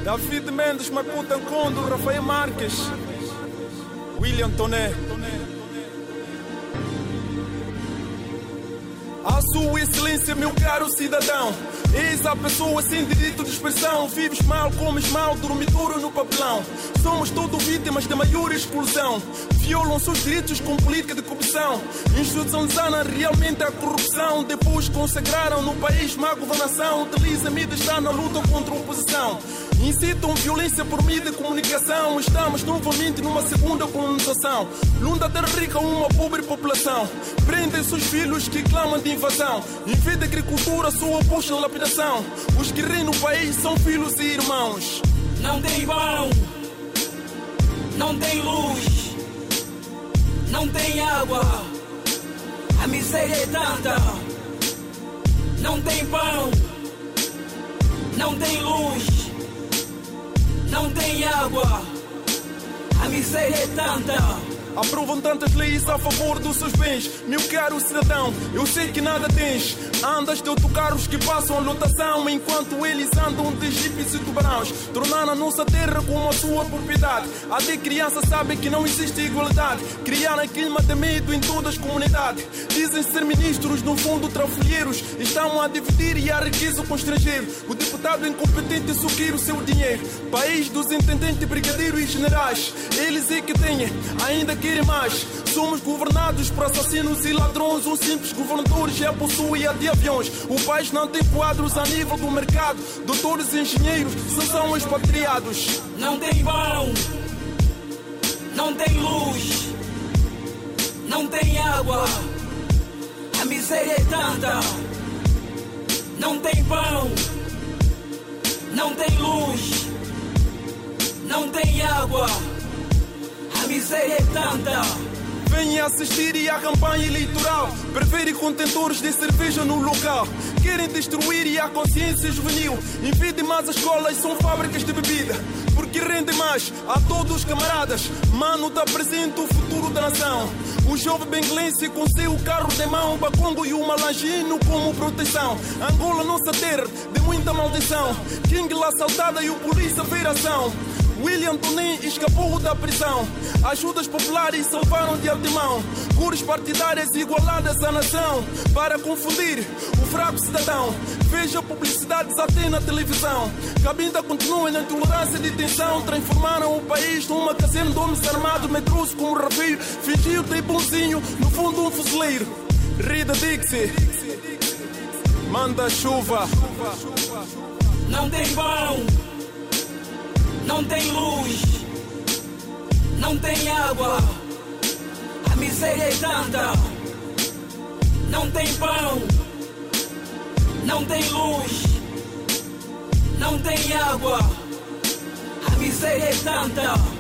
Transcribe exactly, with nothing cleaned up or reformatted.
David Mendes, Maputa Condo, Rafael Marques, William Toné. A sua excelência, meu caro cidadão, eis a pessoa sem direito de expressão. Vives mal, comes mal, dormitouro no papelão. Somos todos vítimas da maior explosão. Violam seus direitos com política de corrupção. Institucionalizaram realmente a corrupção. Depois consagraram no país má governação. Utilizam mídia, está na luta contra a oposição. Incitam violência por mídia de comunicação. Estamos novamente numa segunda colonização. Lunda terra rica, uma pobre população. Prendem seus filhos que clamam de invasão. Em vez de agricultura, sua oposta à lapidação. Os que reinam no país são filhos e irmãos. Não tem pão, não tem luz, não tem água. A miséria é tanta. Não tem pão, não tem luz, não tem água. A miséria é tanta. Aprovam tantas leis a favor dos seus bens. Meu caro cidadão, eu sei que nada tens. Andas de autocarros que passam a lotação, enquanto eles andam de jipes e tubarões. Tornaram a nossa terra como a sua propriedade. Até crianças sabem que não existe igualdade. Criaram clima de medo em todas as comunidades. Dizem ser ministros, no fundo trafolheiros. Estão a dividir e a riqueza com o estrangeiro. O deputado incompetente suqueira o seu dinheiro. País dos intendentes, brigadeiros e generais. Eles é que têm, ainda querem mais. Somos governados por assassinos e ladrões. Um simples governador já possui a de aviões. O país não tem quadros a nível do mercado. Doutores e engenheiros só são expatriados. Não tem pão, não tem luz, não tem água. A miséria é tanta. Não tem pão, não tem luz, não tem água. A miséria é tanta. Vêm assistir à campanha eleitoral. Preferem contentores de cerveja no local. Querem destruir a consciência juvenil. Em vez de mais escolas, são fábricas de bebida. Porque rende mais a todos os camaradas. Mano, dá presente o futuro da nação. O jovem benguelense com seu carro de mão, Bacongo e o malangino como proteção. Angola, nossa terra de muita maldição. King lá assaltada e o polícia veio ação. William Toné escapou da prisão. Ajudas populares salvaram de antemão. Cores partidárias igualadas à nação. Para confundir o fraco cidadão. Veja publicidades até na televisão. Cabinda continua na intolerância e detenção. Transformaram o país numa caserna de homens armados. Medroso como Rafael. Fingiu ter bonzinho, no fundo um fuzileiro. Rida Dixie, manda chuva. Não tem pão, não tem luz, não tem água. A miséria é tanta. Não tem pão, não tem luz, não tem água. A miséria é tanta.